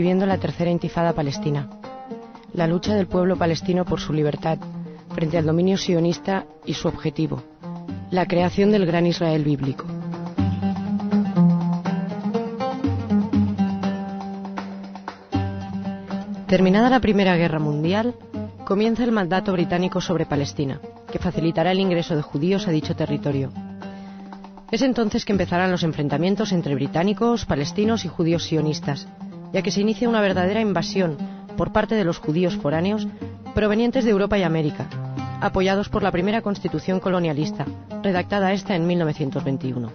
viviendo la tercera intifada palestina, la lucha del pueblo palestino por su libertad frente al dominio sionista y su objetivo, la creación del gran Israel bíblico. Terminada la Primera Guerra Mundial, comienza el mandato británico sobre Palestina, que facilitará el ingreso de judíos a dicho territorio. Es entonces que empezarán los enfrentamientos entre británicos, palestinos y judíos sionistas, ya que se inicia una verdadera invasión por parte de los judíos foráneos provenientes de Europa y América, apoyados por la primera constitución colonialista, redactada esta en 1921.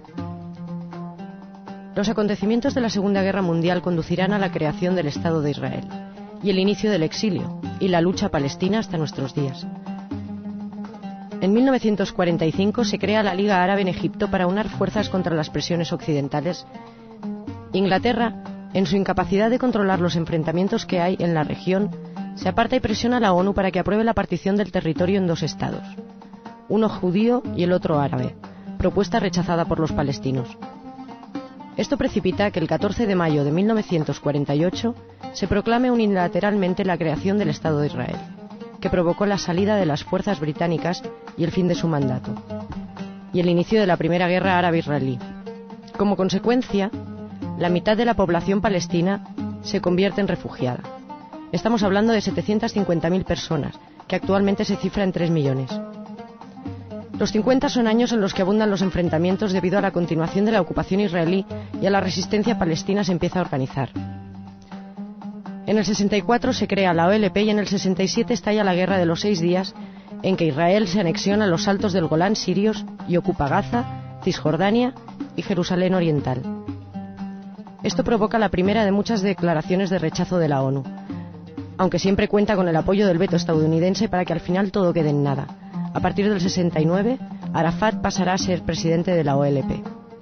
Los acontecimientos de la Segunda Guerra Mundial conducirán a la creación del Estado de Israel y el inicio del exilio y la lucha palestina hasta nuestros días. En 1945 se crea la Liga Árabe en Egipto para unar fuerzas contra las presiones occidentales. Inglaterra, en su incapacidad de controlar los enfrentamientos que hay en la región, se aparta y presiona a la ONU para que apruebe la partición del territorio en dos estados, uno judío y el otro árabe, propuesta rechazada por los palestinos. Esto precipita que el 14 de mayo de 1948 se proclame unilateralmente la creación del Estado de Israel, que provocó la salida de las fuerzas británicas y el fin de su mandato, y el inicio de la Primera Guerra Árabe-Israelí. Como consecuencia, la mitad de la población palestina se convierte en refugiada. Estamos hablando de 750.000 personas, que actualmente se cifra en 3 millones. Los 50 son años en los que abundan los enfrentamientos debido a la continuación de la ocupación israelí y a la resistencia palestina se empieza a organizar. En el 64 se crea la OLP y en el 67 estalla la Guerra de los 6 días, en que Israel se anexiona los altos del Golán sirios y ocupa Gaza, Cisjordania y Jerusalén Oriental. Esto provoca la primera de muchas declaraciones de rechazo de la ONU, aunque siempre cuenta con el apoyo del veto estadounidense para que al final todo quede en nada. A partir del 69, Arafat pasará a ser presidente de la OLP.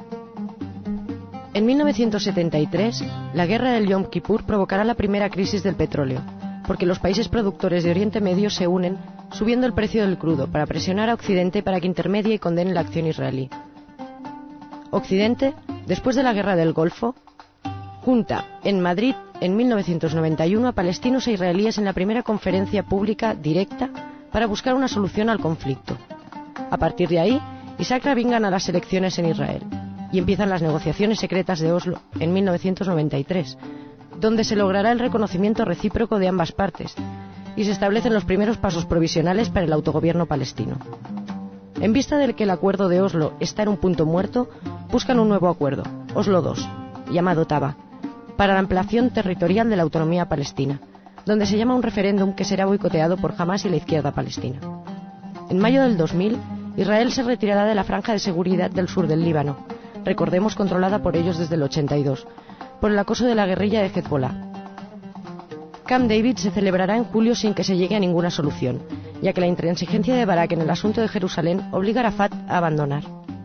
En 1973, la guerra del Yom Kippur provocará la primera crisis del petróleo, porque los países productores de Oriente Medio se unen subiendo el precio del crudo para presionar a Occidente para que intermedie y condene la acción israelí. Occidente, después de la guerra del Golfo, junta en Madrid en 1991 a palestinos e israelíes en la primera conferencia pública directa para buscar una solución al conflicto. A partir de ahí, Isaac Rabin gana las elecciones en Israel y empiezan las negociaciones secretas de Oslo en 1993, donde se logrará el reconocimiento recíproco de ambas partes y se establecen los primeros pasos provisionales para el autogobierno palestino. En vista de que el acuerdo de Oslo está en un punto muerto, buscan un nuevo acuerdo, Oslo II, llamado TABA, para la ampliación territorial de la autonomía palestina, donde se llama un referéndum que será boicoteado por Hamás y la izquierda palestina. En mayo del 2000, Israel se retirará de la franja de seguridad del sur del Líbano, recordemos controlada por ellos desde el 82, por el acoso de la guerrilla de Hezbollah. Camp David se celebrará en julio sin que se llegue a ninguna solución, ya que la intransigencia de Barak en el asunto de Jerusalén obliga a Arafat a abandonar.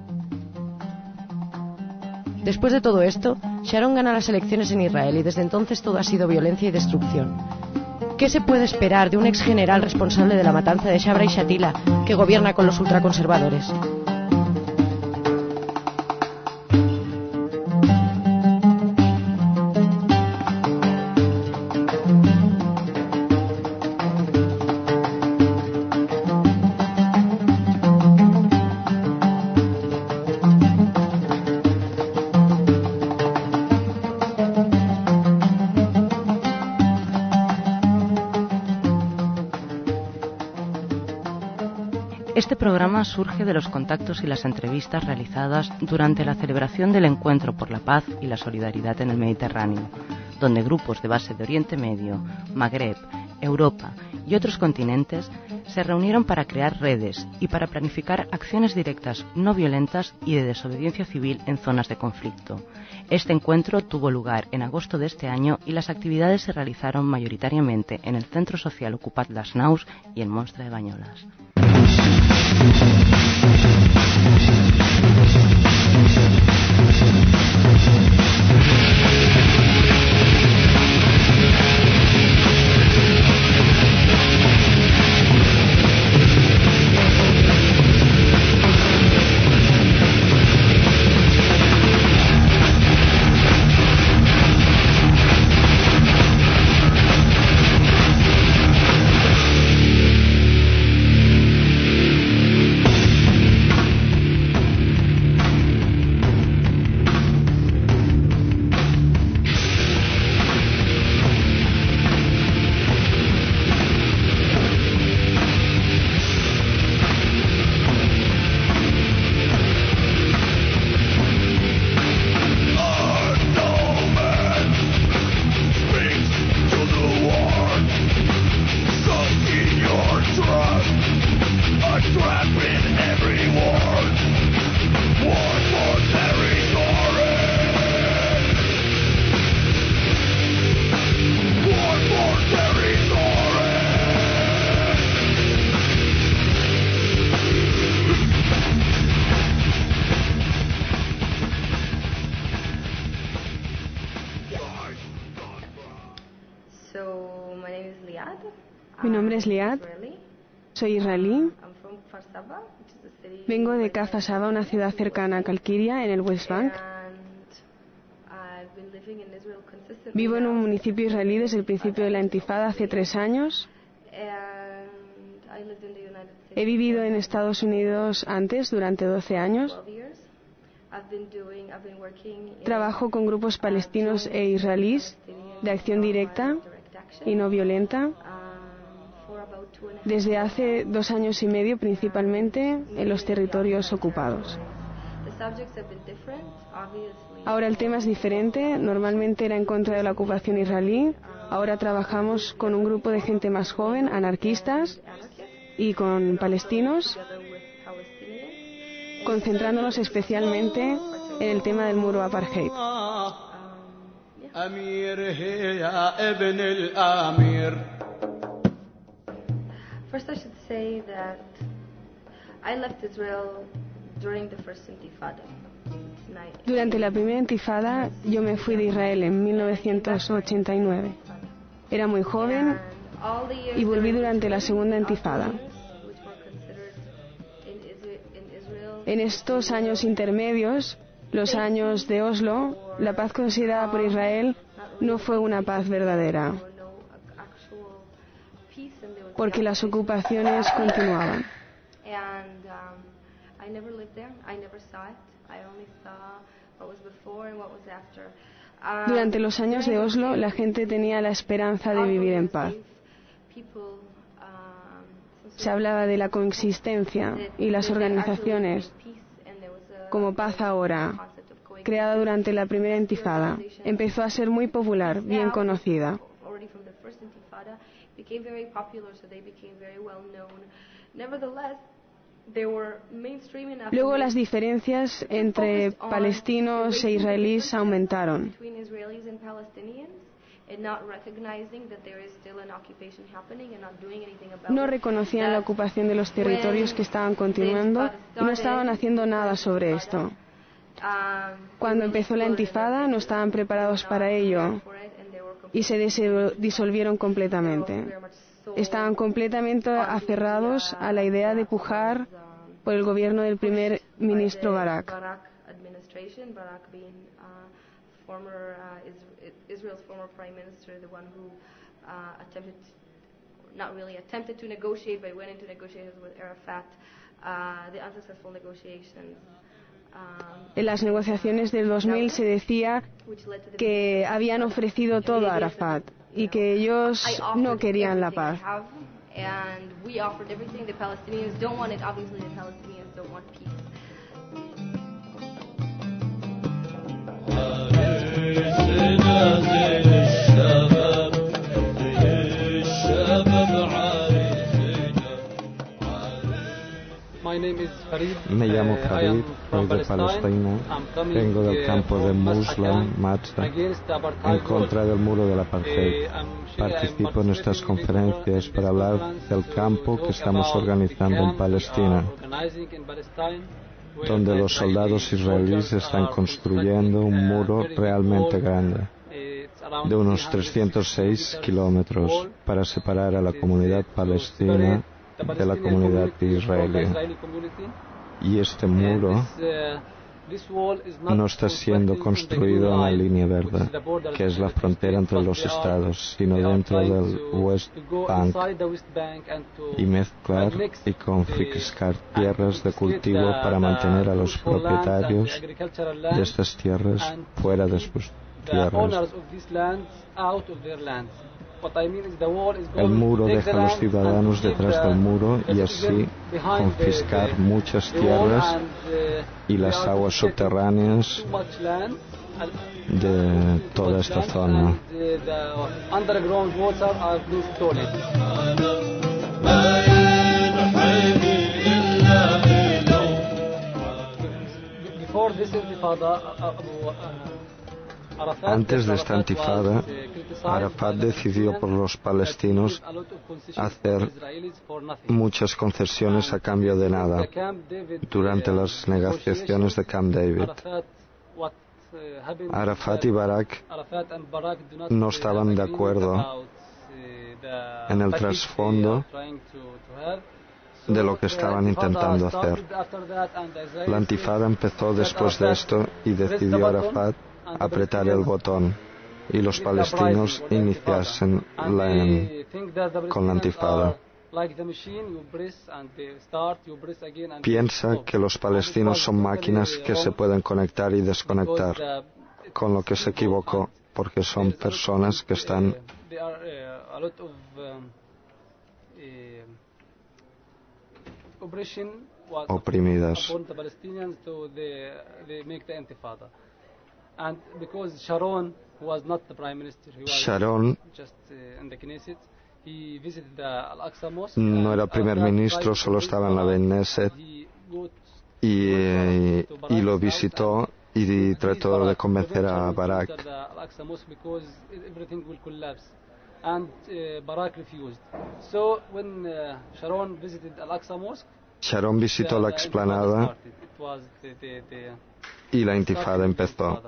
Después de todo esto, Sharon gana las elecciones en Israel y desde entonces todo ha sido violencia y destrucción. ¿Qué se puede esperar de un ex general responsable de la matanza de Shabra y Shatila que gobierna con los ultraconservadores? Este programa surge de los contactos y las entrevistas realizadas durante la celebración del Encuentro por la Paz y la Solidaridad en el Mediterráneo, donde grupos de base de Oriente Medio, Magreb, Europa y otros continentes se reunieron para crear redes y para planificar acciones directas no violentas y de desobediencia civil en zonas de conflicto. Este encuentro tuvo lugar en agosto de este año y las actividades se realizaron mayoritariamente en el Centro Social Ocupat Les Naus y en Monstre de Banyoles. Mi nombre es Liad, soy israelí. Vengo de Kfar Saba, una ciudad cercana a Kalkiria, en el West Bank. Vivo en un municipio israelí desde el principio de la Intifada, hace 3 años. He vivido en Estados Unidos antes, durante 12 años. Trabajo con grupos palestinos e israelíes de acción directa y no violenta. Desde hace 2 años y medio, principalmente en los territorios ocupados. Ahora el tema es diferente. Normalmente era en contra de la ocupación israelí. Ahora trabajamos con un grupo de gente más joven, anarquistas, y con palestinos, concentrándonos especialmente en el tema del muro apartheid. First, I should say that I left Israel during the first Intifada. Durante la primera Intifada, yo me fui de Israel en 1989. Era muy joven y volví durante la segunda Intifada. En estos años intermedios, los años de Oslo, la paz considerada por Israel no fue una paz verdadera, porque las ocupaciones continuaban. Durante los años de Oslo, la gente tenía la esperanza de vivir en paz. Se hablaba de la coexistencia y las organizaciones como Paz Ahora, creada durante la primera Intifada, empezó a ser muy popular, bien conocida. Luego las diferencias entre palestinos e israelíes aumentaron. No reconocían la ocupación de los territorios que estaban continuando y no estaban haciendo nada sobre esto. Cuando empezó la Intifada no estaban preparados para ello y se disolvieron completamente. Estaban completamente aferrados a la idea de pujar por el gobierno del primer ministro Barak. Israel's former prime minister, the one who attempted to negotiate, but went into negotiations with Arafat, the unsuccessful negotiations. En las negociaciones del 2000 se decía que habían ofrecido todo a Arafat y que ellos no querían la paz. Me llamo Farid, soy de Palestina, vengo del campo de Musla, Matzah, en contra del muro del apartheid. Participo en estas conferencias para hablar del campo que estamos organizando en Palestina, donde los soldados israelíes están construyendo un muro realmente grande, de unos 306 kilómetros, para separar a la comunidad palestina de la comunidad israelí. Y este muro no está siendo construido en la línea verde, que es la frontera entre los estados, sino dentro del West Bank, y mezclar y confiscar tierras de cultivo para mantener a los propietarios de estas tierras fuera de sus tierras. El muro deja a los ciudadanos detrás del muro y así confiscar muchas tierras y las aguas subterráneas de toda esta zona. Antes de esta intifada, Arafat decidió por los palestinos hacer muchas concesiones a cambio de nada durante las negociaciones de Camp David. Arafat y Barak no estaban de acuerdo en el trasfondo de lo que estaban intentando hacer. La intifada empezó después de esto y decidió Arafat apretar el botón y los palestinos iniciasen con la intifada. Piensa que los palestinos son máquinas que se pueden conectar y desconectar, con lo que se equivocó, porque son personas que están oprimidas. Sharon no era primer ministro, solo estaba en la Knesset y lo visitó y trató de convencer a Barak. Sharon visitó la explanada y la intifada empezó.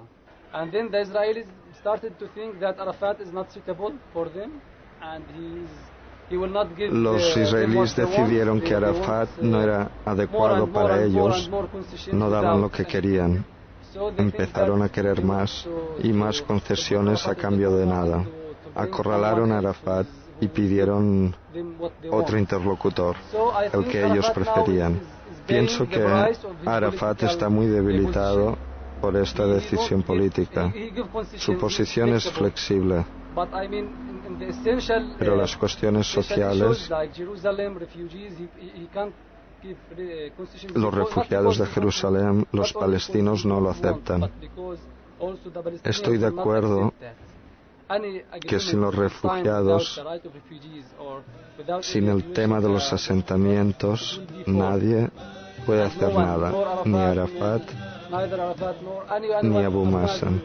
Los israelíes decidieron que Arafat no era adecuado para ellos, no daban lo que querían. Empezaron a querer más y más concesiones a cambio de nada. Acorralaron a Arafat y pidieron otro interlocutor, el que ellos preferían. Pienso que Arafat está muy debilitado por esta decisión política. Su posición es flexible, pero las cuestiones sociales, los refugiados de Jerusalén, los palestinos no lo aceptan. Estoy de acuerdo que sin los refugiados, sin el tema de los asentamientos, nadie puede hacer nada, ni Arafat ni Abu Mazen.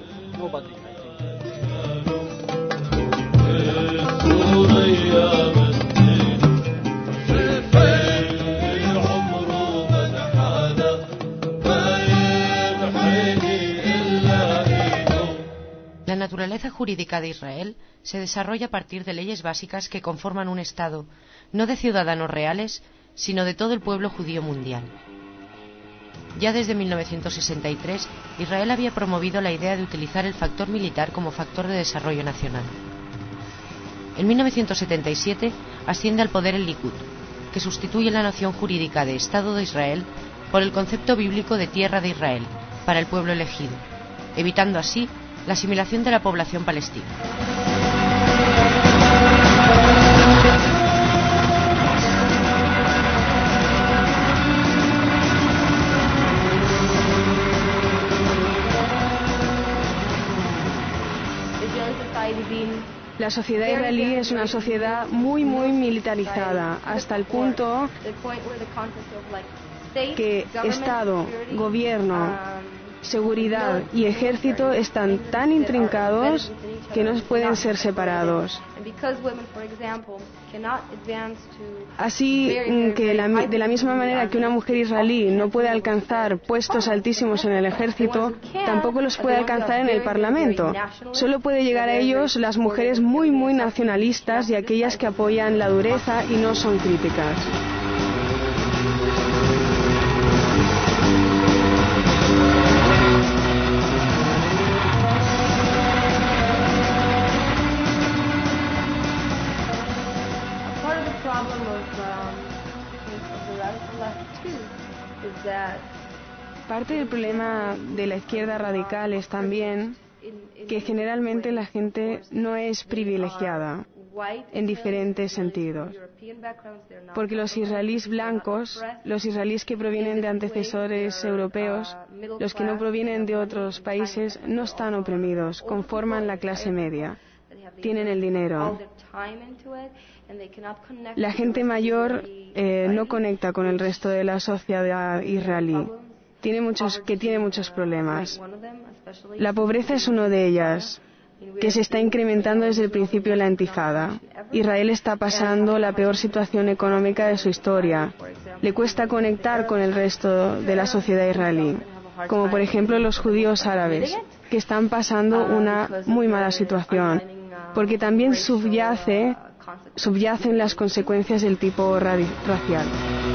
La naturaleza jurídica de Israel se desarrolla a partir de leyes básicas que conforman un Estado, no de ciudadanos reales, sino de todo el pueblo judío mundial. Ya desde 1963, Israel había promovido la idea de utilizar el factor militar como factor de desarrollo nacional. En 1977 asciende al poder el Likud, que sustituye la noción jurídica de Estado de Israel por el concepto bíblico de tierra de Israel para el pueblo elegido, evitando así la asimilación de la población palestina. La sociedad israelí es una sociedad muy militarizada, hasta el punto que Estado, gobierno, seguridad y ejército están tan intrincados que no pueden ser separados. Así que de la misma manera que una mujer israelí no puede alcanzar puestos altísimos en el ejército, tampoco los puede alcanzar en el Parlamento. Solo puede llegar a ellos las mujeres muy nacionalistas y aquellas que apoyan la dureza y no son críticas. Parte del problema de la izquierda radical es también que generalmente la gente no es privilegiada en diferentes sentidos. Porque los israelíes blancos, los israelíes que provienen de antecesores europeos, los que no provienen de otros países, no están oprimidos, conforman la clase media, tienen el dinero. La gente mayor no conecta con el resto de la sociedad israelí, tiene muchos problemas. La pobreza es uno de ellas, que se está incrementando desde el principio de la intifada. Israel está pasando la peor situación económica de su historia. Le cuesta conectar con el resto de la sociedad israelí, como por ejemplo los judíos árabes, que están pasando una muy mala situación, porque también subyace subyacen las consecuencias del tipo racial.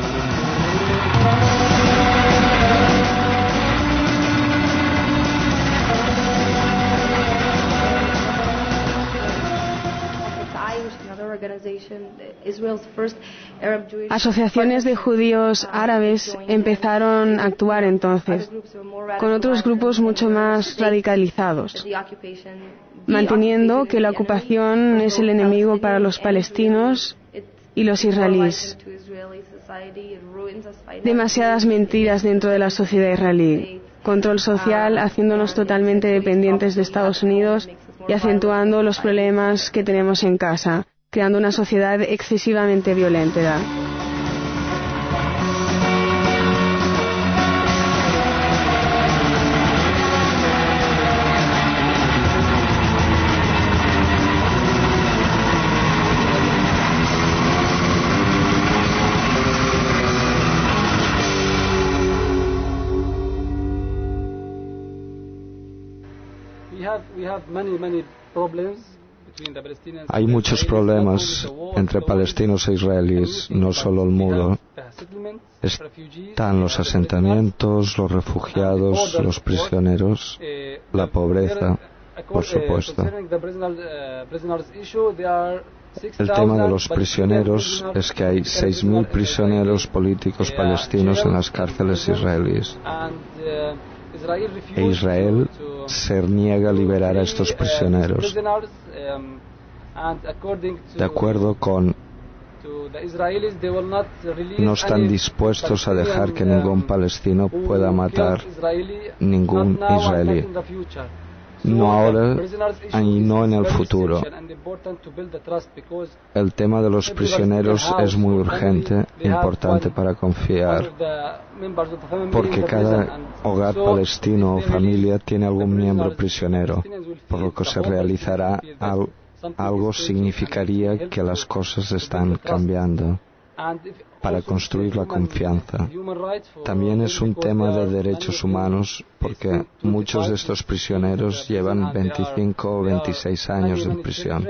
Asociaciones de judíos árabes empezaron a actuar entonces, con otros grupos mucho más radicalizados, manteniendo que la ocupación es el enemigo para los palestinos y los israelíes. Demasiadas mentiras dentro de la sociedad israelí, control social haciéndonos totalmente dependientes de Estados Unidos y acentuando los problemas que tenemos en casa, creando una sociedad excesivamente violenta. Hay muchos problemas entre palestinos e israelíes, no solo el muro. Están los asentamientos, los refugiados, los prisioneros, la pobreza, por supuesto. El tema de los prisioneros es que hay 6.000 prisioneros políticos palestinos en las cárceles israelíes. E Israel se niega a liberar a estos prisioneros. De acuerdo con... no están dispuestos a dejar que ningún palestino pueda matar ningún israelí. No ahora y no en el futuro. El tema de los prisioneros es muy urgente, importante para confiar, porque cada hogar palestino o familia tiene algún miembro prisionero, por lo que se realizará algo significaría que las cosas están cambiando para construir la confianza. También es un tema de derechos humanos porque muchos de estos prisioneros llevan 25 o 26 años en prisión.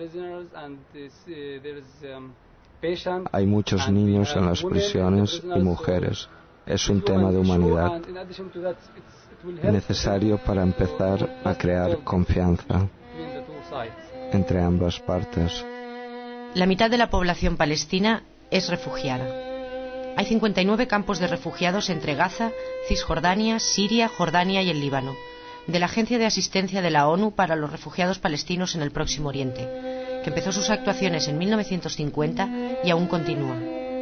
Hay muchos niños en las prisiones y mujeres. Es un tema de humanidad necesario para empezar a crear confianza entre ambas partes. La mitad de la población palestina es refugiada. Hay 59 campos de refugiados entre Gaza, Cisjordania, Siria, Jordania y el Líbano, de la Agencia de Asistencia de la ONU para los Refugiados Palestinos en el Próximo Oriente, que empezó sus actuaciones en 1950 y aún continúa.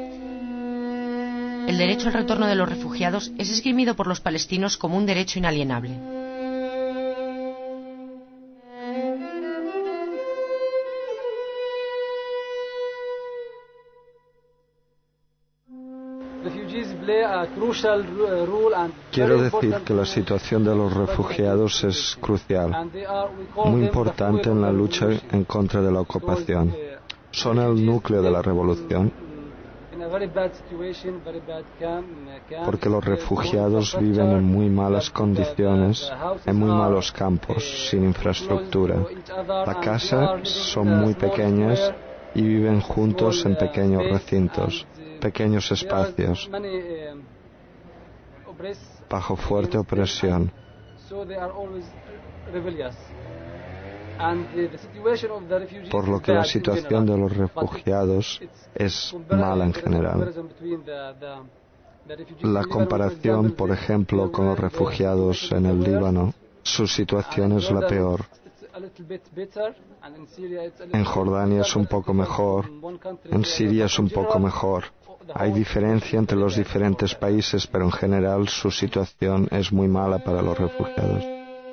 El derecho al retorno de los refugiados es esgrimido por los palestinos como un derecho inalienable. Quiero decir que la situación de los refugiados es crucial, muy importante en la lucha en contra de la ocupación. Son el núcleo de la revolución, porque los refugiados viven en muy malas condiciones, en muy malos campos, sin infraestructura. Las casas son muy pequeñas y viven juntos en pequeños recintos, pequeños espacios, bajo fuerte opresión. Por lo que la situación de los refugiados es mala en general. La comparación, por ejemplo, con los refugiados en el Líbano, su situación es la peor. En Jordania es un poco mejor, en Siria es un poco mejor. Hay diferencia entre los diferentes países, pero en general su situación es muy mala para los refugiados.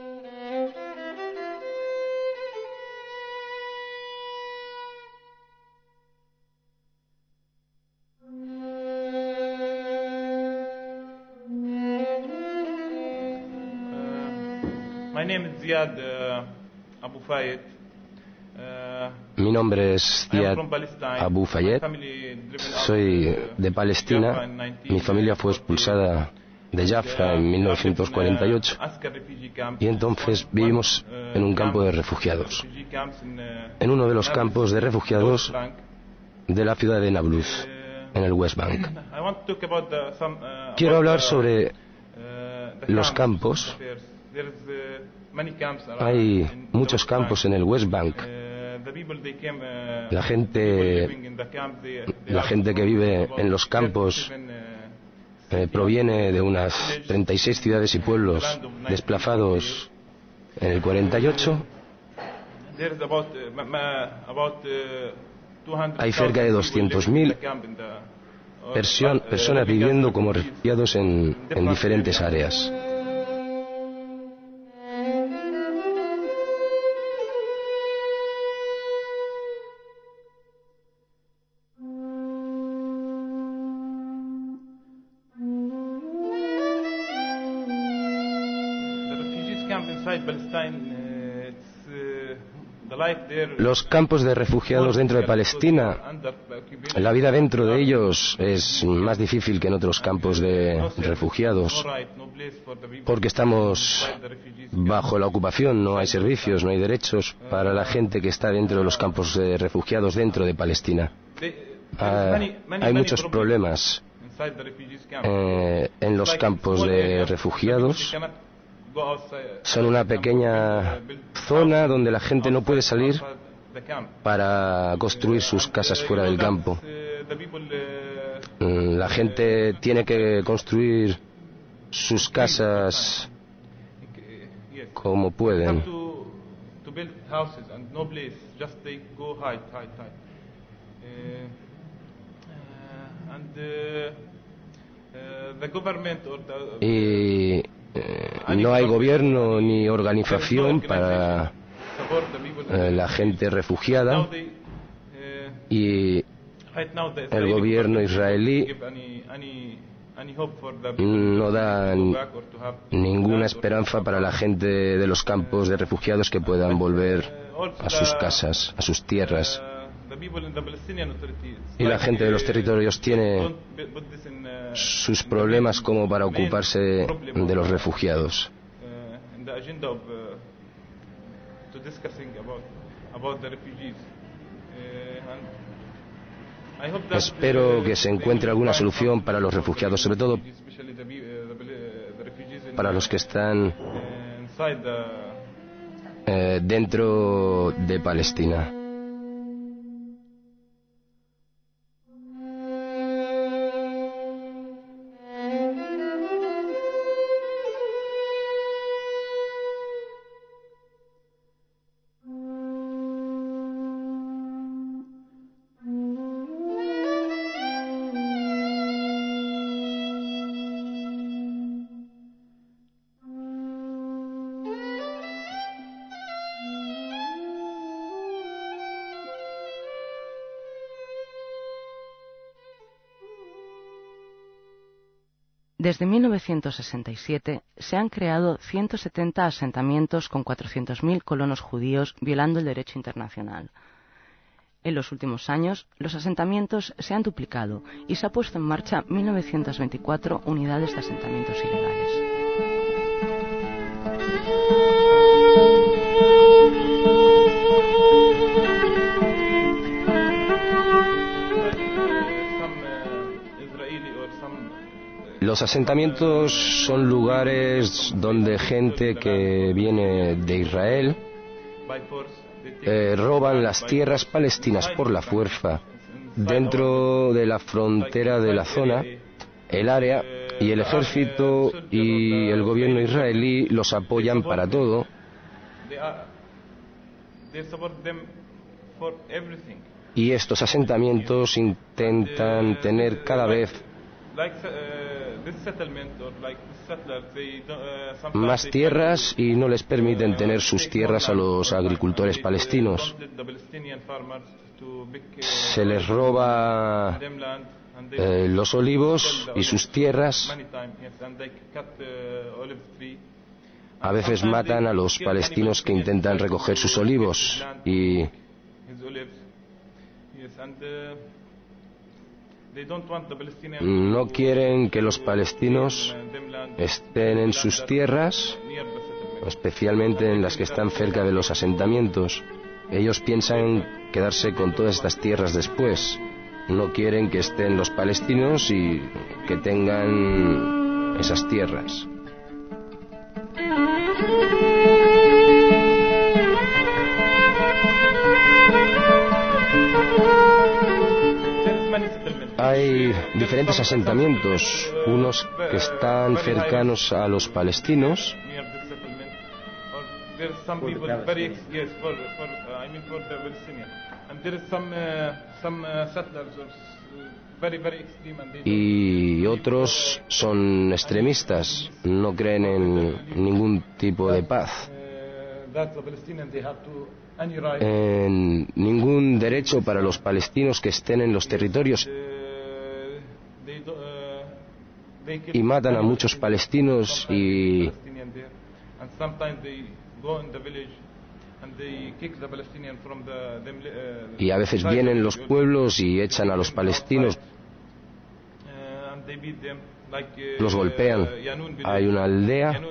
Mi nombre es Ziad Abu Fayed. Soy de Palestina. Mi familia fue expulsada de Jaffa en 1948 y entonces vivimos en un campo de refugiados, en uno de los campos de refugiados de la ciudad de Nablus, en el West Bank. Quiero hablar sobre los campos. Hay muchos campos en el West Bank. La gente que vive en los campos proviene de unas 36 ciudades y pueblos desplazados en el 48. Hay cerca de 200.000 personas viviendo como refugiados en diferentes áreas. Los campos de refugiados dentro de Palestina, la vida dentro de ellos es más difícil que en otros campos de refugiados, porque estamos bajo la ocupación, no hay servicios, no hay derechos para la gente que está dentro de los campos de refugiados dentro de Palestina. Hay muchos problemas en los campos de refugiados. Son una pequeña zona donde la gente no puede salir para construir sus casas fuera del campo. La gente tiene que construir sus casas como pueden. Y no hay gobierno ni organización para la gente refugiada, y el gobierno israelí no da ninguna esperanza para la gente de los campos de refugiados que puedan volver a sus casas, a sus tierras. Y la gente de los territorios tiene sus problemas como para ocuparse de los refugiados. Espero que se encuentre alguna solución para los refugiados, sobre todo para los que están dentro de Palestina. Desde 1967 se han creado 170 asentamientos con 400.000 colonos judíos violando el derecho internacional. En los últimos años, los asentamientos se han duplicado y se ha puesto en marcha 1.924 unidades de asentamientos ilegales. Los asentamientos son lugares donde gente que viene de Israel roban las tierras palestinas por la fuerza dentro de la frontera de la zona, el área, y el ejército y el gobierno israelí los apoyan para todo. Y estos asentamientos intentan tener cada vez más tierras y no les permiten tener sus tierras a los agricultores palestinos. Se les roba los olivos y sus tierras. A veces matan a los palestinos que intentan recoger sus olivos y no quieren que los palestinos estén en sus tierras, especialmente en las que están cerca de los asentamientos. Ellos piensan quedarse con todas estas tierras después. No quieren que estén los palestinos y que tengan esas tierras. Hay diferentes asentamientos, unos que están cercanos a los palestinos y otros son extremistas, no creen en ningún tipo de paz, en ningún derecho para los palestinos que estén en los territorios, y matan a muchos palestinos y a veces vienen los pueblos y echan a los palestinos, los golpean. Hay una aldea,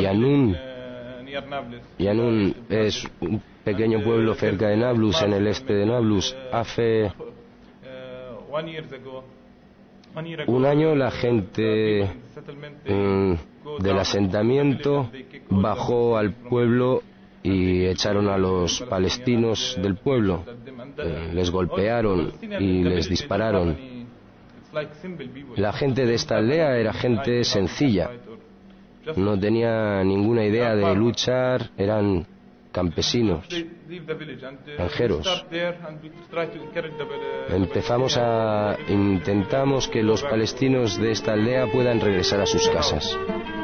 Yanun es un pequeño pueblo cerca de Nablus, en el este de Nablus. Hace un año la gente del asentamiento bajó al pueblo y echaron a los palestinos del pueblo, les golpearon y les dispararon. La gente de esta aldea era gente sencilla, no tenía ninguna idea de luchar, eran campesinos, granjeros. Intentamos que los palestinos de esta aldea puedan regresar a sus casas.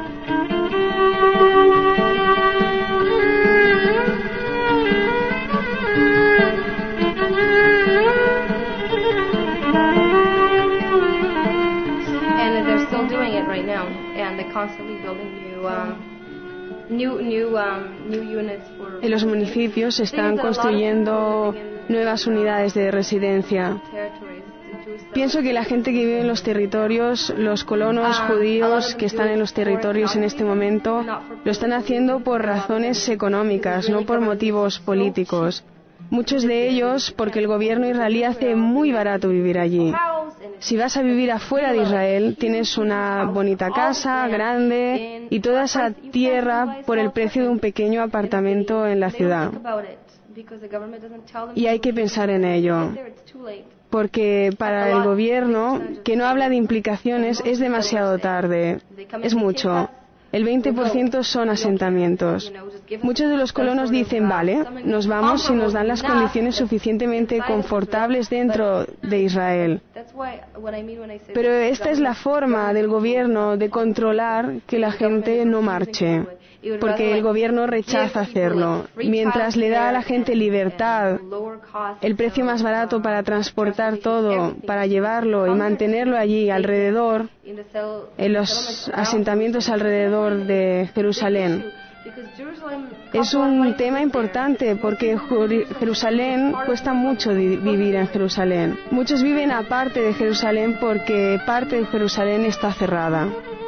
And they're still doing it right now, and they're constantly building new units for. En los municipios se están construyendo nuevas unidades de residencia. Pienso que la gente que vive en los territorios, los colonos judíos que están en los territorios en este momento, lo están haciendo por razones económicas, no por motivos políticos. Muchos de ellos porque el gobierno israelí hace muy barato vivir allí. Si vas a vivir afuera de Israel, tienes una bonita casa, grande, y toda esa tierra por el precio de un pequeño apartamento en la ciudad. Y hay que pensar en ello, porque para el gobierno, que no habla de implicaciones, es demasiado tarde, es mucho. El 20% son asentamientos. Muchos de los colonos dicen, vale, nos vamos si nos dan las condiciones suficientemente confortables dentro de Israel. Pero esta es la forma del gobierno de controlar que la gente no marche, porque el gobierno rechaza hacerlo. Mientras le da a la gente libertad, el precio más barato para transportar todo, para llevarlo y mantenerlo allí alrededor, en los asentamientos alrededor de Jerusalén. Es un tema importante porque Jerusalén cuesta mucho vivir en Jerusalén. Muchos viven aparte de Jerusalén porque parte de Jerusalén está cerrada.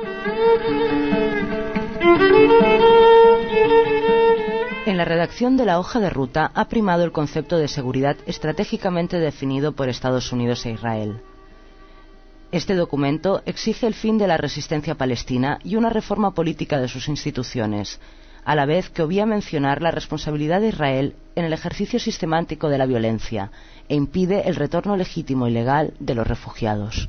En la redacción de la hoja de ruta ha primado el concepto de seguridad estratégicamente definido por Estados Unidos e Israel. Este documento exige el fin de la resistencia palestina y una reforma política de sus instituciones, a la vez que obvia mencionar la responsabilidad de Israel en el ejercicio sistemático de la violencia e impide el retorno legítimo y legal de los refugiados.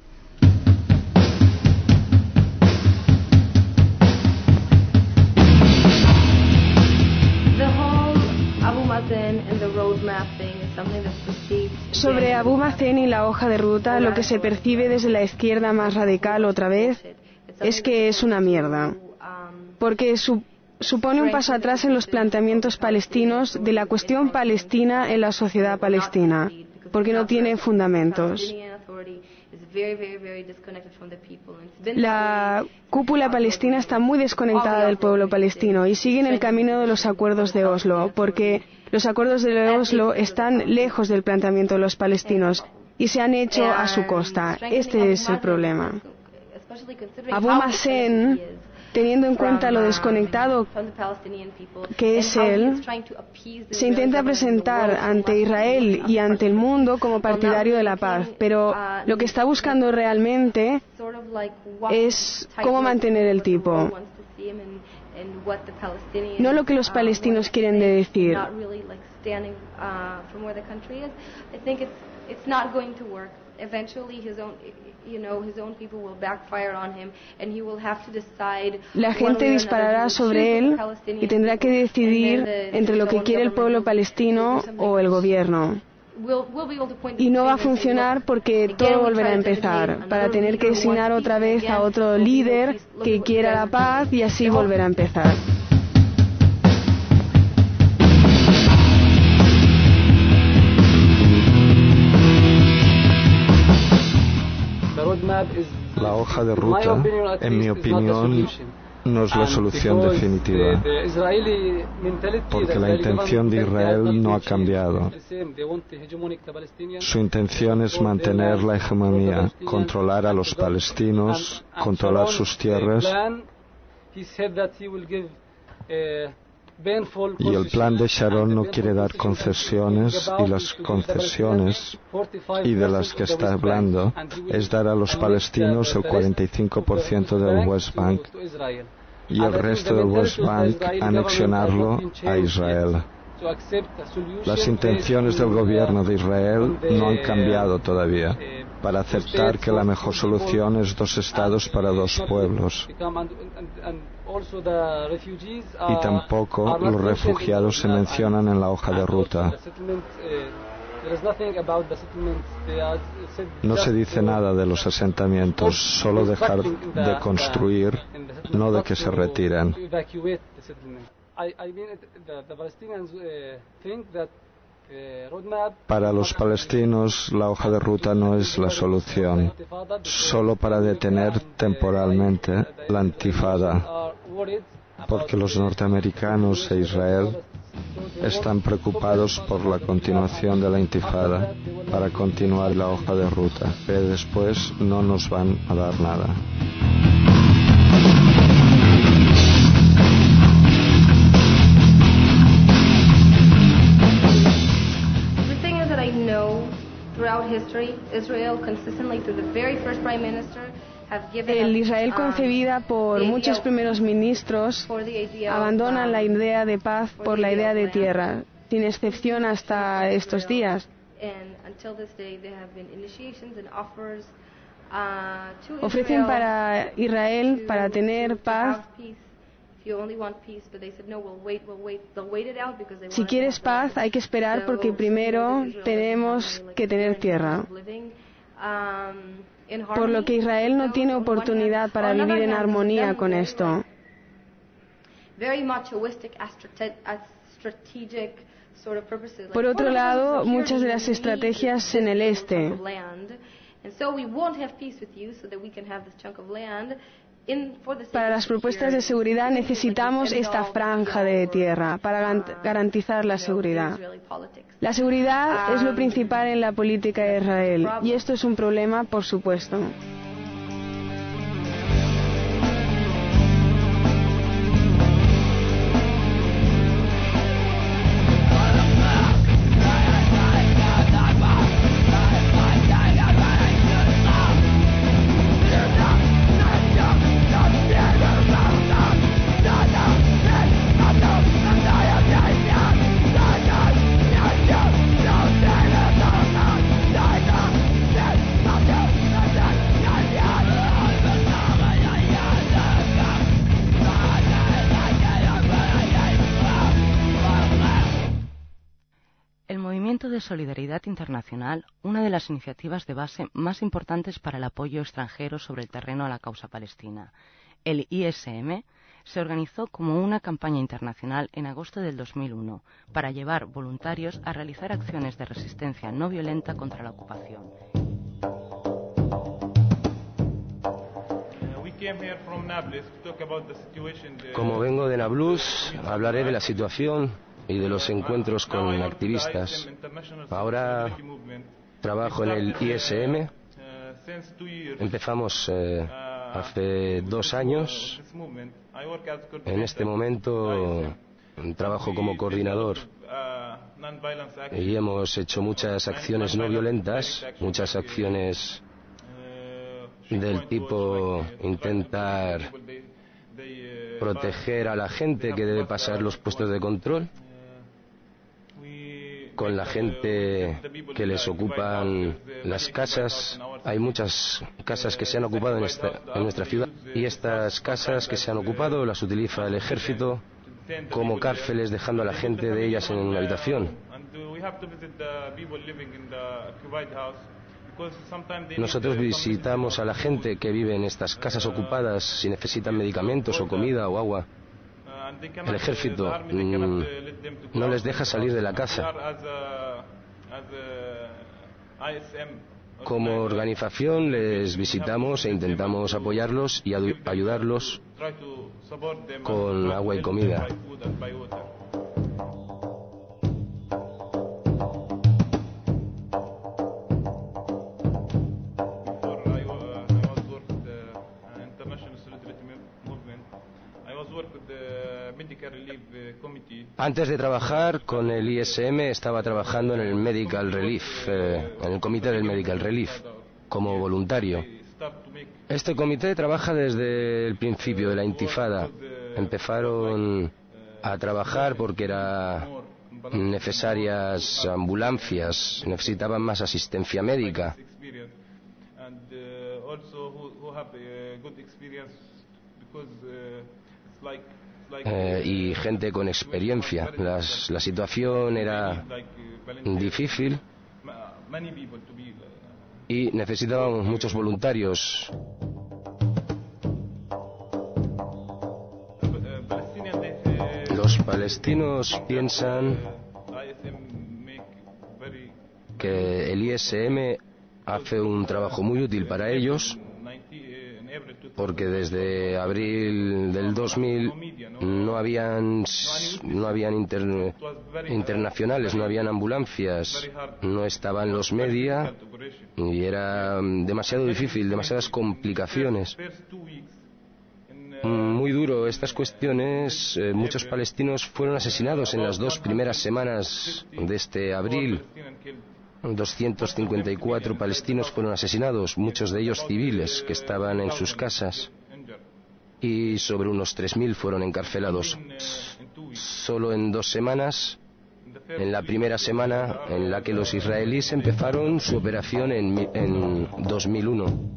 Sobre Abu Mazen y la hoja de ruta, lo que se percibe desde la izquierda más radical otra vez es que es una mierda, porque supone un paso atrás en los planteamientos palestinos de la cuestión palestina en la sociedad palestina, porque no tiene fundamentos. La cúpula palestina está muy desconectada del pueblo palestino y sigue en el camino de los acuerdos de Oslo, porque los acuerdos de Oslo están lejos del planteamiento de los palestinos. y se han hecho a su costa. Este es el problema. Abu Mazen, teniendo en cuenta lo desconectado que es él, se intenta presentar ante Israel y ante el mundo como partidario de la paz, pero lo que está buscando realmente es cómo mantener el tipo, no lo que los palestinos quieren decir. La gente disparará sobre él y tendrá que decidir entre lo que quiere el pueblo palestino o el gobierno. Y no va a funcionar porque todo volverá a empezar, para tener que designar otra vez a otro líder que quiera la paz y así volverá a empezar. La hoja de ruta, en mi opinión, no es la solución definitiva, porque la intención de Israel no ha cambiado. Su intención es mantener la hegemonía, controlar a los palestinos, controlar sus tierras. Y el plan de Sharon no quiere dar concesiones, y las concesiones y de las que está hablando es dar a los palestinos el 45% del West Bank y el resto del West Bank anexionarlo a Israel. Las intenciones del gobierno de Israel no han cambiado todavía para aceptar que la mejor solución es 2 estados para 2 pueblos. Y tampoco los refugiados se mencionan en la hoja de ruta. No se dice nada de los asentamientos, solo dejar de construir, no de que se retiren. Para los palestinos, la hoja de ruta no es la solución, solo para detener temporalmente la intifada, porque los norteamericanos e Israel están preocupados por la continuación de la intifada para continuar la hoja de ruta, pero después no nos van a dar nada. El Israel concebida por muchos primeros ministros abandonan la idea de paz por la idea de tierra, sin excepción hasta estos días. Ofrecen para Israel, para tener paz. Si quieres paz, hay que esperar porque primero tenemos que tener tierra. Por lo que Israel no tiene oportunidad para vivir en armonía con esto. Por otro lado, muchas de las estrategias en el este. Para las propuestas de seguridad necesitamos esta franja de tierra para garantizar la seguridad. La seguridad es lo principal en la política de Israel y esto es un problema, por supuesto. De solidaridad internacional, una de las iniciativas de base más importantes para el apoyo extranjero sobre el terreno a la causa palestina. El ISM se organizó como una campaña internacional en agosto del 2001 para llevar voluntarios a realizar acciones de resistencia no violenta contra la ocupación. Como vengo de Nablus, hablaré de la situación y de los encuentros con activistas. Ahora trabajo en el ISM. Empezamos hace 2 años. En este momento trabajo como coordinador y hemos hecho muchas acciones no violentas, muchas acciones del tipo intentar proteger a la gente que debe pasar los puestos de control, con la gente que les ocupan las casas. Hay muchas casas que se han ocupado en nuestra ciudad, y estas casas que se han ocupado las utiliza el ejército como cárceles, dejando a la gente de ellas en una habitación. Nosotros visitamos a la gente que vive en estas casas ocupadas si necesitan medicamentos o comida o agua. El ejército no les deja salir de la casa. Como organización les visitamos e intentamos apoyarlos y ayudarlos con agua y comida. Antes de trabajar con el ISM estaba trabajando en el Medical Relief, en el comité del Medical Relief, como voluntario. Este comité trabaja desde el principio de la intifada. Empezaron a trabajar porque eran necesarias ambulancias, necesitaban más asistencia médica. Y gente con experiencia. La situación era difícil y necesitábamos muchos voluntarios. Los palestinos piensan que el ISM hace un trabajo muy útil para ellos, porque desde abril del 2000 no habían internacionales, no habían ambulancias, no estaban los media y era demasiado difícil, demasiadas complicaciones. Muy duro estas cuestiones. Muchos palestinos fueron asesinados en las 2 primeras semanas de este abril. 254 palestinos fueron asesinados, muchos de ellos civiles que estaban en sus casas, y sobre unos 3.000 fueron encarcelados. Solo en 2 semanas, en la primera semana en la que los israelíes empezaron su operación en 2001.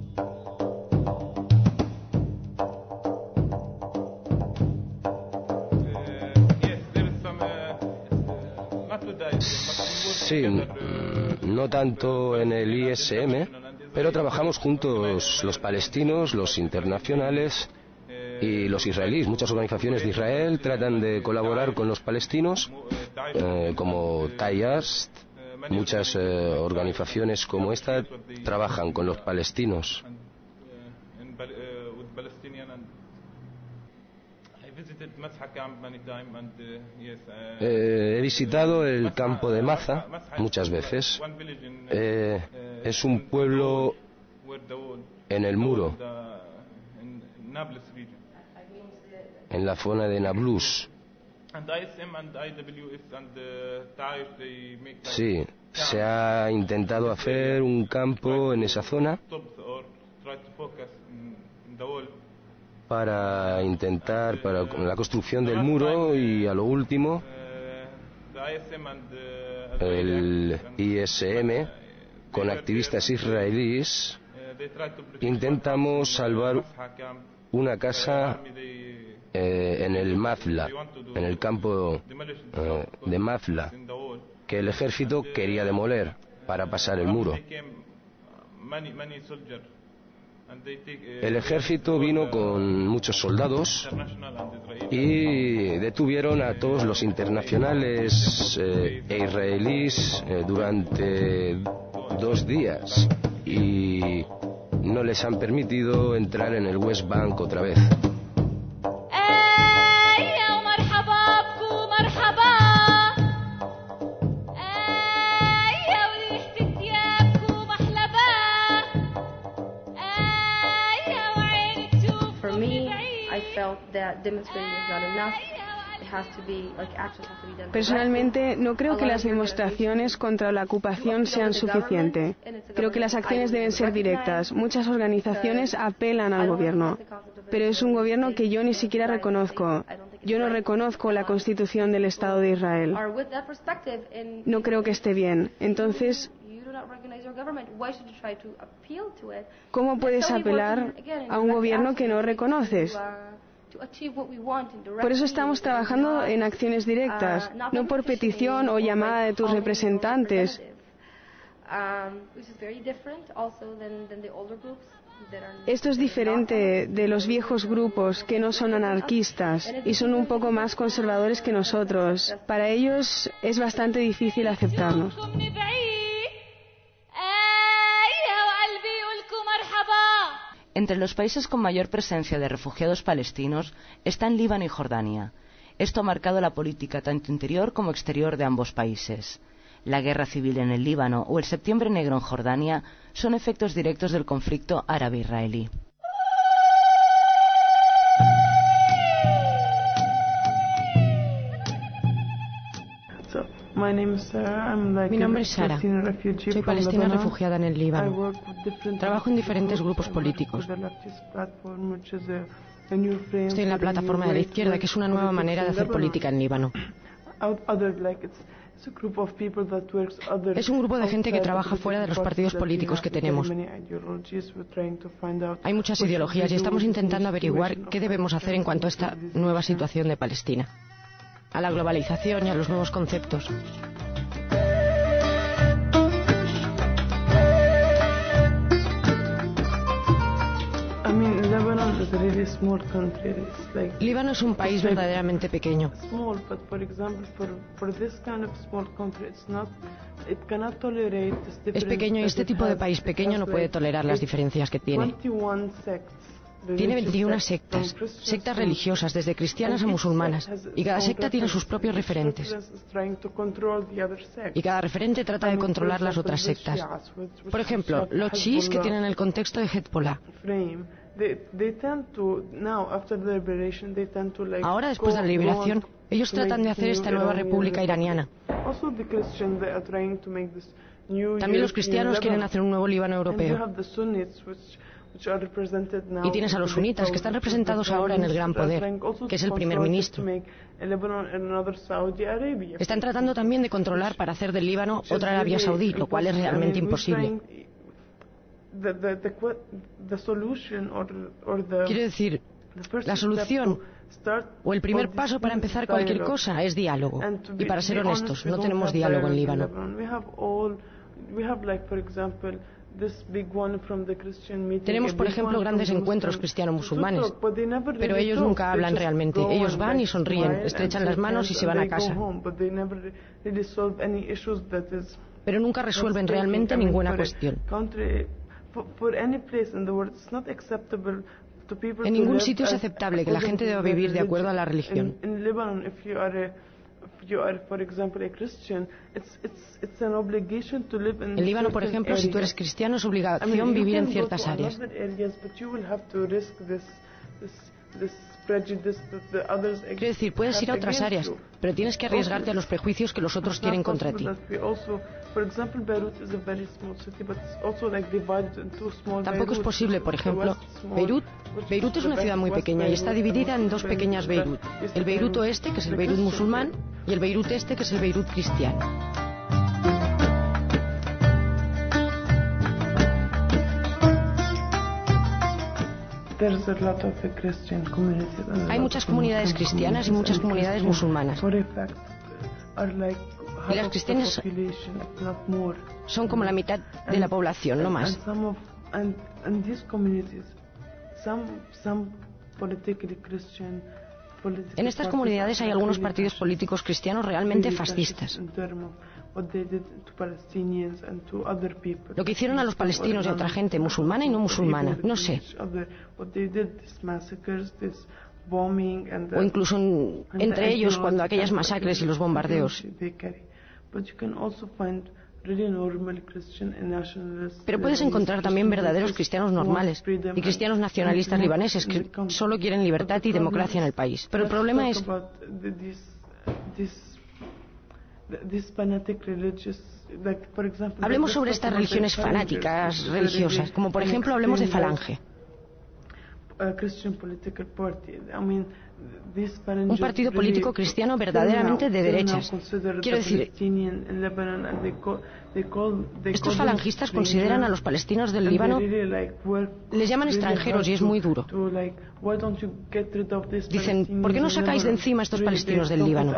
Sí, no tanto en el ISM, pero trabajamos juntos los palestinos, los internacionales y los israelíes. Muchas organizaciones de Israel tratan de colaborar con los palestinos, como Tayast. Muchas organizaciones como esta trabajan con los palestinos. He visitado el campo de Maza muchas veces. Es un pueblo en el muro, en la zona de Nablus. Sí, se ha intentado hacer un campo en esa zona para la construcción del muro, y a lo último el ISM con activistas israelíes intentamos salvar una casa en el Mafla, en el campo de Mafla, que el ejército quería demoler para pasar el muro. El ejército vino con muchos soldados y detuvieron a todos los internacionales e israelíes durante 2 días, y no les han permitido entrar en el West Bank otra vez. Personalmente, no creo que las demostraciones contra la ocupación sean suficientes. Creo que las acciones deben ser directas. Muchas organizaciones apelan al gobierno, pero es un gobierno que yo ni siquiera reconozco. Yo no reconozco la Constitución del Estado de Israel. No creo que esté bien. Entonces, ¿cómo puedes apelar a un gobierno que no reconoces? Por eso estamos trabajando en acciones directas, no por petición o llamada de tus representantes. Esto es diferente de los viejos grupos que no son anarquistas y son un poco más conservadores que nosotros. Para ellos es bastante difícil aceptarnos. Entre los países con mayor presencia de refugiados palestinos están Líbano y Jordania. Esto ha marcado la política tanto interior como exterior de ambos países. La guerra civil en el Líbano o el Septiembre Negro en Jordania son efectos directos del conflicto árabe-israelí. Mi nombre es Sara. Soy palestina refugiada en el Líbano. Trabajo en diferentes grupos políticos. Estoy en la plataforma de la izquierda, que es una nueva manera de hacer política en Líbano. Es un grupo de gente que trabaja fuera de los partidos políticos que tenemos. Hay muchas ideologías y estamos intentando averiguar qué debemos hacer en cuanto a esta nueva situación de Palestina, a la globalización y a los nuevos conceptos. Líbano es un país verdaderamente pequeño. Es pequeño y este tipo de país pequeño no puede tolerar las diferencias que tiene. Tiene 21 sectas, sectas religiosas, desde cristianas a musulmanas, y cada secta tiene sus propios referentes. Y cada referente trata de controlar las otras sectas. Por ejemplo, los chiíes, que tienen el contexto de Hezbollah. Ahora, después de la liberación, ellos tratan de hacer esta nueva república iraniana. También los cristianos quieren hacer un nuevo Líbano europeo. Y tienes a los sunitas, que están representados ahora en el gran poder, que es el primer ministro. Están tratando también de controlar para hacer del Líbano otra Arabia Saudí, lo cual es realmente imposible. Quiero decir, la solución o el primer paso para empezar cualquier cosa es diálogo. Y para ser honestos, no tenemos diálogo en Líbano. Tenemos, por ejemplo, grandes encuentros cristiano-musulmanes, pero ellos nunca hablan realmente. Ellos van y sonríen, estrechan las manos y se van a casa. Pero nunca resuelven realmente ninguna cuestión. En ningún sitio es aceptable que la gente deba vivir de acuerdo a la religión. En Líbano, por ejemplo, si tú eres cristiano, es obligación vivir en ciertas áreas. Quiero decir, puedes ir a otras áreas, pero tienes que arriesgarte a los prejuicios que los otros tienen contra ti. Tampoco es posible, por ejemplo, Beirut es una ciudad muy pequeña y está dividida en dos pequeñas Beirut. El Beirut oeste, que es el Beirut musulmán, y el Beirut este, que es el Beirut cristiano. Hay muchas comunidades cristianas y muchas comunidades musulmanas. Y las cristianas son como la mitad de la población, no más. En estas comunidades hay algunos partidos políticos cristianos realmente fascistas. Lo que hicieron a los palestinos y a otra gente, musulmana y no musulmana, no sé. O incluso entre ellos cuando aquellas masacres y los bombardeos. Pero puedes encontrar también verdaderos cristianos normales y cristianos nacionalistas libaneses que solo quieren libertad y democracia en el país. Pero el problema es... Hablemos sobre estas religiones fanáticas, religiosas, como por ejemplo hablemos de Falange. Un partido político cristiano verdaderamente de derechas. Quiero decir, estos falangistas consideran a los palestinos del Líbano, les llaman extranjeros y es muy duro. Dicen, ¿por qué no sacáis de encima a estos palestinos del Líbano?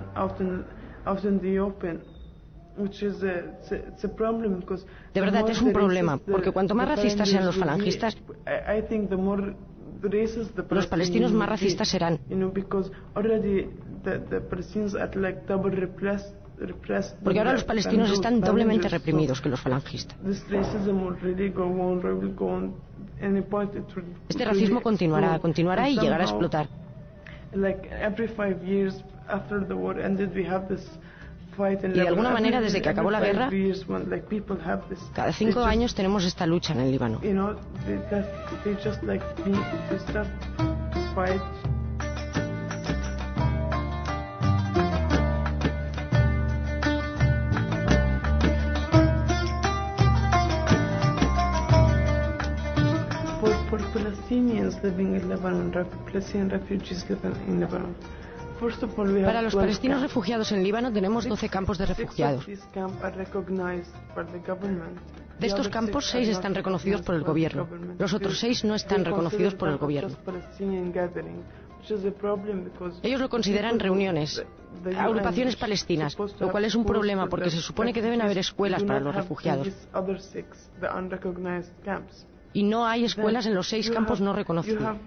De verdad es un problema, porque cuanto más racistas sean los falangistas, los palestinos más racistas serán. Porque ahora los palestinos están doblemente reprimidos que los falangistas. Este racismo continuará y llegará a explotar. Y de alguna manera, desde que acabó la guerra, cada 5 años tenemos esta lucha en el Líbano. Para los palestinos refugiados en Líbano tenemos 12 campos de refugiados. De estos campos, 6 están reconocidos por el gobierno. Los otros 6 no están reconocidos por el gobierno. Ellos lo consideran reuniones, agrupaciones palestinas, lo cual es un problema porque se supone que deben haber escuelas para los refugiados. Y no hay escuelas en los 6 campos no reconocidos.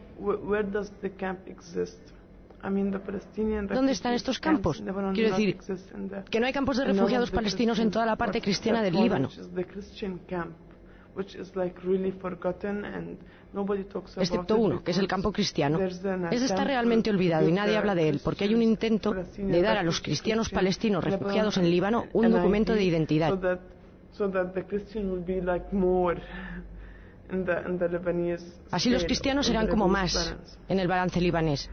¿Dónde están estos campos? Quiero decir, que no hay campos de refugiados palestinos en toda la parte cristiana del Líbano. Excepto uno, que es el campo cristiano. Este está realmente olvidado y nadie habla de él, porque hay un intento de dar a los cristianos palestinos refugiados en Líbano un documento de identidad. Así los cristianos serán como más en el balance libanés.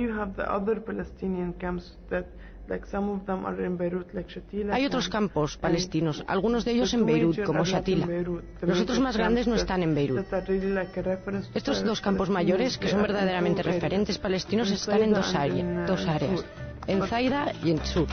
Hay otros campos palestinos, algunos de ellos en Beirut, como Shatila. Los otros más grandes no están en Beirut. Estos 2 campos mayores, que son verdaderamente referentes palestinos, están en dos áreas, en Zaida y en Tsur.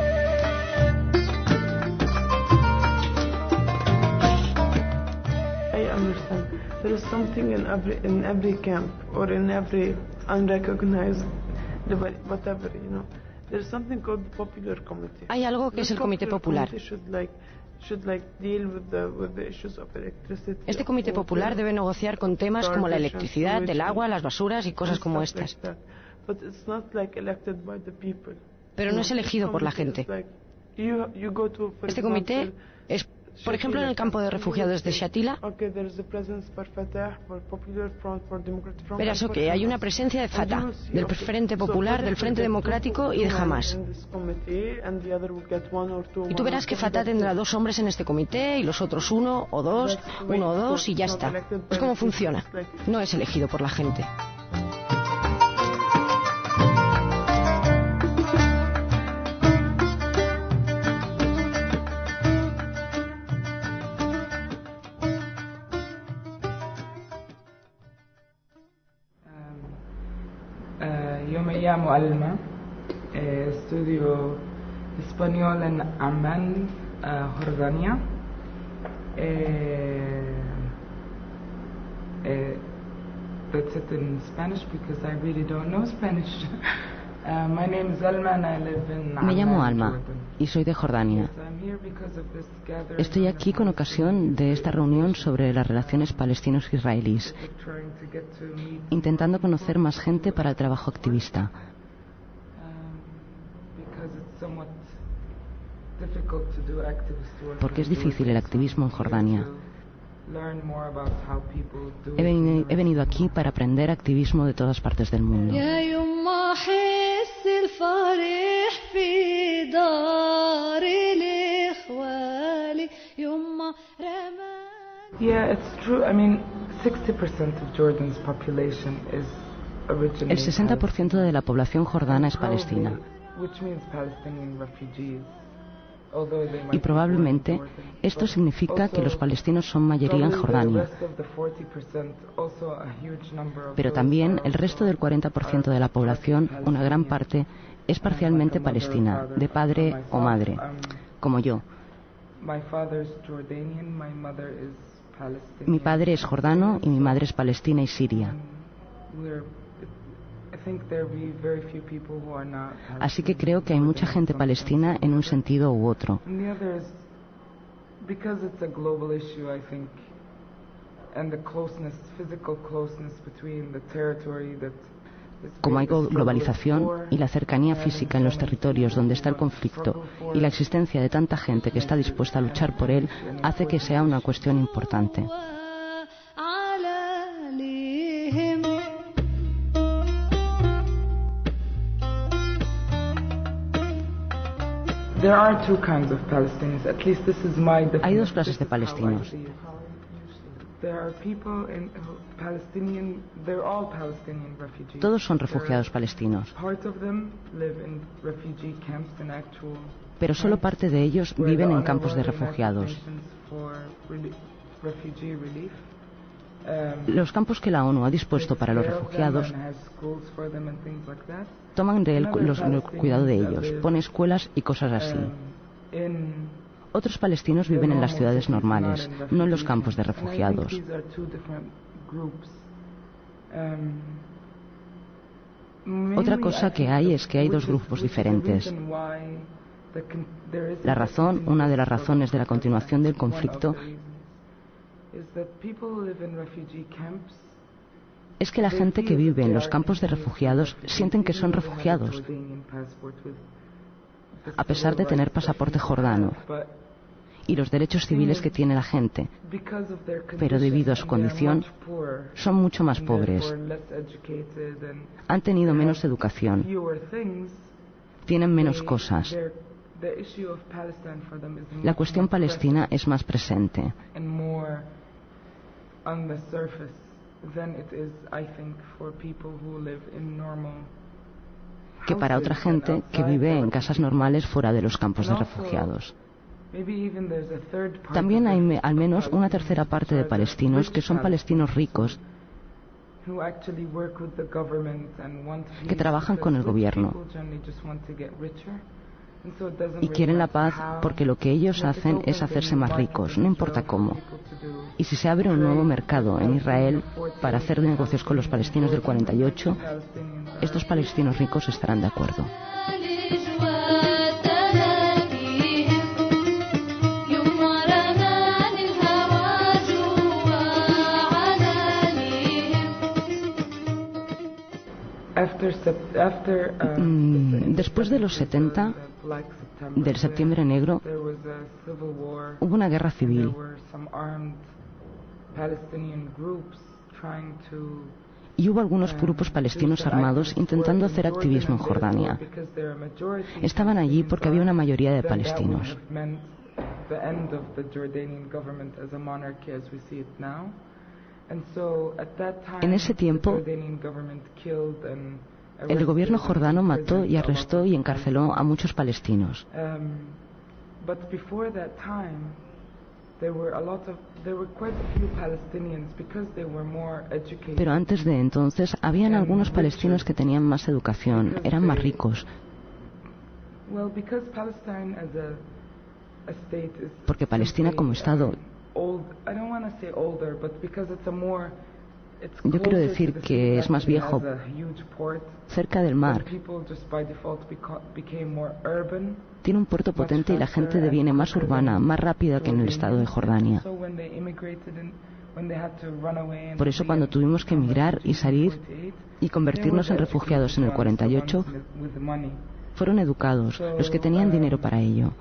There is something in every camp or in every unrecognized whatever, you know. There is something called the Popular Committee. Hay algo que es el Comité Popular. Este Comité Popular debe negociar con temas como la electricidad, el agua, las basuras y cosas como estas. Pero no es elegido por la gente. Este comité es, por ejemplo, en el campo de refugiados de Shatila, verás que hay una presencia de Fatah, del Frente Popular, del Frente Democrático y de Hamas. Y tú verás que Fatah tendrá 2 hombres en este comité y los otros 1 o 2 y ya está. Es como funciona. No es elegido por la gente. Yo me llamo Alma, estudio español en Amman, Jordania. That's it in Spanish because I really don't know Spanish. My name is Alma and I live in Amman. Me llamo Alma y soy de Jordania. Estoy aquí con ocasión de esta reunión sobre las relaciones palestinos-israelíes, intentando conocer más gente para el trabajo activista. Porque es difícil el activismo en Jordania. He venido aquí para aprender activismo de todas partes del mundo. Yeah, it's true. I mean, 60% of Jordan's population is originally El 60% de la población jordana es palestina. which means Palestinian refugees. Y probablemente esto significa que los palestinos son mayoría en Jordania. Pero también el resto del 40% de la población, una gran parte, es parcialmente palestina, de padre o madre, como yo. Mi padre es jordano y mi madre es palestina y siria. Así que creo que hay mucha gente palestina en un sentido u otro. Como hay globalización y la cercanía física en los territorios donde está el conflicto y la existencia de tanta gente que está dispuesta a luchar por él, hace que sea una cuestión importante. Hay dos clases de palestinos. Todos son refugiados palestinos. Pero solo parte de ellos viven en campos de refugiados. Los campos que la ONU ha dispuesto para los refugiados toman de él el cuidado de ellos, pone escuelas y cosas así. Otros palestinos viven en las ciudades normales, no en los campos de refugiados. Otra cosa que hay es que hay dos grupos diferentes. La razón, una de las razones de la continuación del conflicto, es que la gente que vive en los campos de refugiados sienten que son refugiados, a pesar de tener pasaporte jordano y los derechos civiles que tiene la gente, pero debido a su condición son mucho más pobres, han tenido menos educación, tienen menos cosas. La cuestión palestina es más presente. Que para otra gente que vive en casas normales fuera de los campos de refugiados. También hay al menos una tercera parte de palestinos que son palestinos ricos que trabajan con el gobierno y quieren la paz porque lo que ellos hacen es hacerse más ricos, no importa cómo. Y si se abre un nuevo mercado en Israel para hacer negocios con los palestinos del 48, estos palestinos ricos estarán de acuerdo. Después de los 70, del Septiembre Negro, hubo una guerra civil. Y hubo algunos grupos palestinos armados intentando hacer activismo en Jordania. Estaban allí porque había una mayoría de palestinos. En ese tiempo, el gobierno jordano mató y arrestó y encarceló a muchos palestinos. Pero antes de entonces, habían algunos palestinos que tenían más educación, eran más ricos. Porque Palestina como Estado, yo quiero decir que es más viejo, cerca del mar, tiene un puerto potente y la gente deviene más urbana, más rápida que en el estado de Jordania. Por eso cuando tuvimos que emigrar y salir y convertirnos en refugiados en el 48, fueron educados, los que tenían dinero para ello.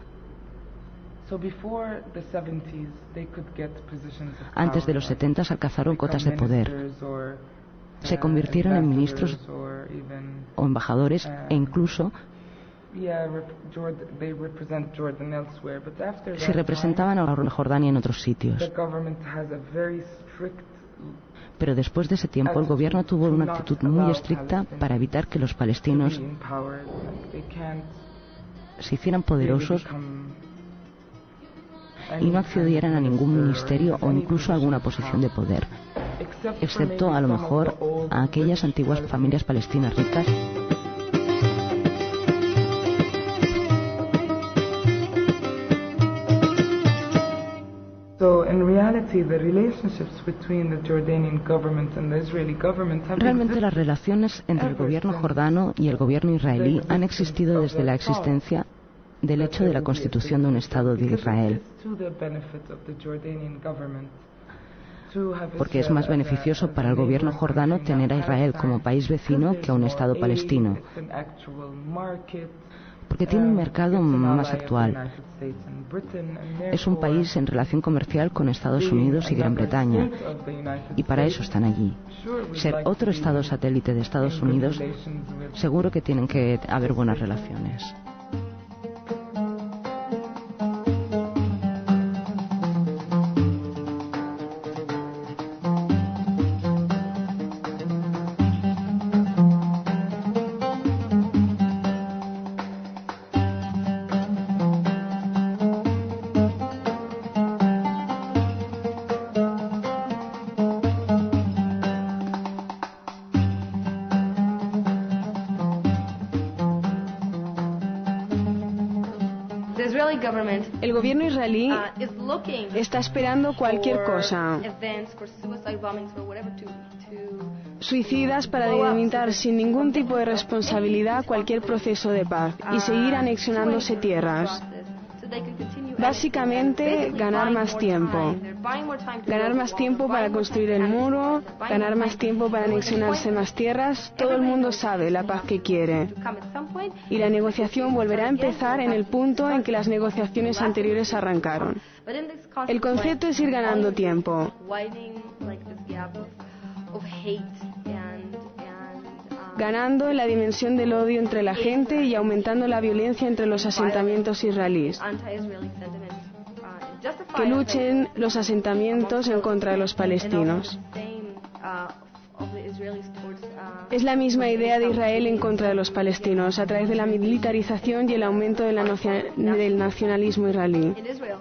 Antes de los 70 alcanzaron cotas de poder. Se convirtieron en ministros o embajadores e incluso Si representaban a Jordania en otros sitios. Pero después de ese tiempo el gobierno tuvo una actitud muy estricta para evitar que los palestinos se hicieran poderosos y no accedieran a ningún ministerio o incluso a alguna posición de poder, excepto a lo mejor a aquellas antiguas familias palestinas ricas. Realmente las relaciones entre el gobierno jordano y el gobierno israelí han existido desde la existencia del hecho de la constitución de un Estado de Israel, porque es más beneficioso para el gobierno jordano tener a Israel como país vecino que a un Estado palestino, porque tiene un mercado más actual. Es un país en relación comercial con Estados Unidos y Gran Bretaña, y para eso están allí. Ser otro Estado satélite de Estados Unidos, seguro que tienen que haber buenas relaciones. El gobierno israelí está esperando cualquier cosa, suicidas para dinamitar sin ningún tipo de responsabilidad cualquier proceso de paz y seguir anexionándose tierras. Básicamente, ganar más tiempo. Ganar más tiempo para construir el muro, ganar más tiempo para anexionarse más tierras. Todo el mundo sabe la paz que quiere. Y la negociación volverá a empezar en el punto en que las negociaciones anteriores arrancaron. El concepto es ir ganando tiempo. Ganando en la dimensión del odio entre la gente y aumentando la violencia entre los asentamientos israelíes. Que luchen los asentamientos en contra de los palestinos. Es la misma idea de Israel en contra de los palestinos, a través de la militarización y el aumento del nacionalismo israelí.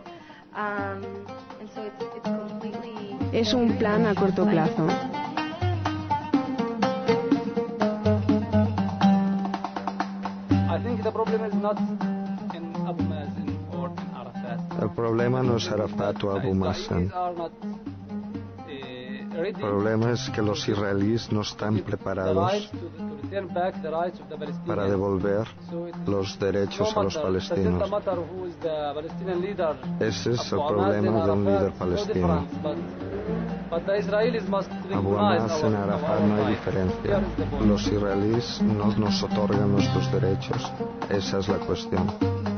Es un plan a corto plazo. El problema no es Arafat o Abu Mazen. El problema es que los israelíes no están preparados para devolver los derechos a los palestinos. Ese es el problema de un líder palestino. Abu Mazen, Arafat, no hay diferencia. Los israelíes no nos otorgan nuestros derechos. Esa es la cuestión.